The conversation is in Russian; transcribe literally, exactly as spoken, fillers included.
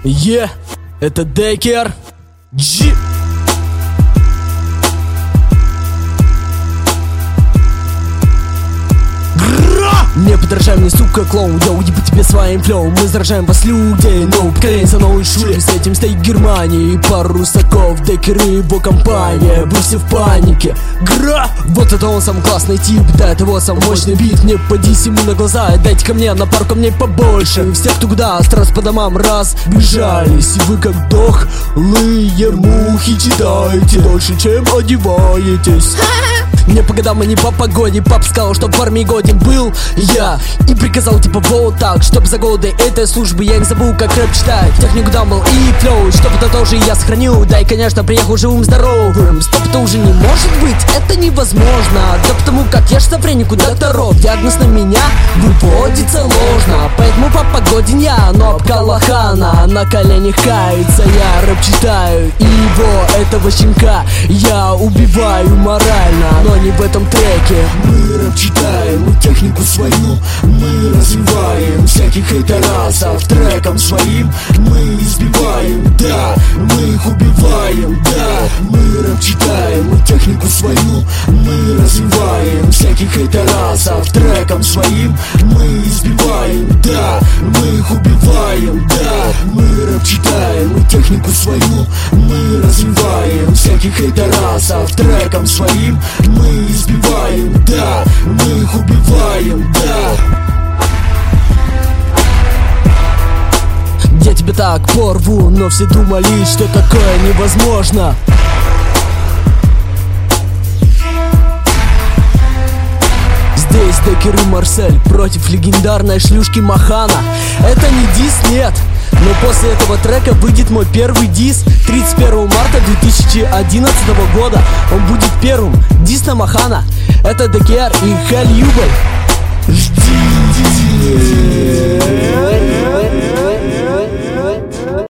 Е, это Декер Джи. Не подражай мне, сука, клоун, я уебу тебе своим флоу. Мы заражаем вас, людей, новое поколение за новой шури. С этим стоит Германия и пару русаков, Декер и его компания. Вы все в панике, гра. Вот это он самый классный тип, да, это вот самый мощный бит. Не подись ему на глаза, дайте ко мне на пару камней побольше. Все, кто куда, страз по домам разбежались. И вы как дохлые мухи читаете дольше, чем одеваетесь. Не по годам и не по погоде. Пап сказал, чтоб в армии годен был я, и приказал типа вот так, чтоб за годы этой службы я не забыл, как рэп читать. Технику дамбл и флоу, чтоб это тоже я сохранил. Да и конечно приехал живым здоровым. Стоп-то уже не может быть, это невозможно. Да потому как я ж шизофренику докторов. Диагноз на меня выводится ложно. Поэтому папа годен я, но об Калахана на коленях кается. Я рэп читаю, и его, этого щенка, я убиваю морально, но не в этом треке. Мы рэп читаем, мы технику свою мы развиваем. Всяких хейтерасов треком своим мы избиваем. Да, мы их убиваем. Да, мы рэп читаем, мы технику свою мы развиваем. Всяких хейтерасов треком своим мы избиваем. Да, мы их убиваем. Да, мы рэп читаем, мы технику свою мы развиваем. Всяких хейтерасов треком своим мы избиваем. Да, мы их убиваем. Да. Я тебя так порву, но все думали, что такое невозможно. Здесь Декер и Марсель против легендарной шлюшки Махана. Это не дис, нет, но после этого трека выйдет мой первый дис тридцать первого марта две тысячи одиннадцатого года. Он будет первым дис на Махана. Это Декер и Хель Юбель. Жди.